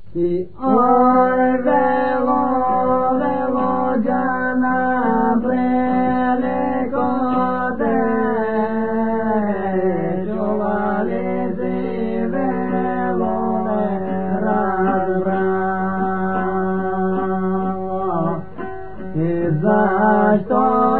Si oi velo jana prele kote jovale se velo razbra zašto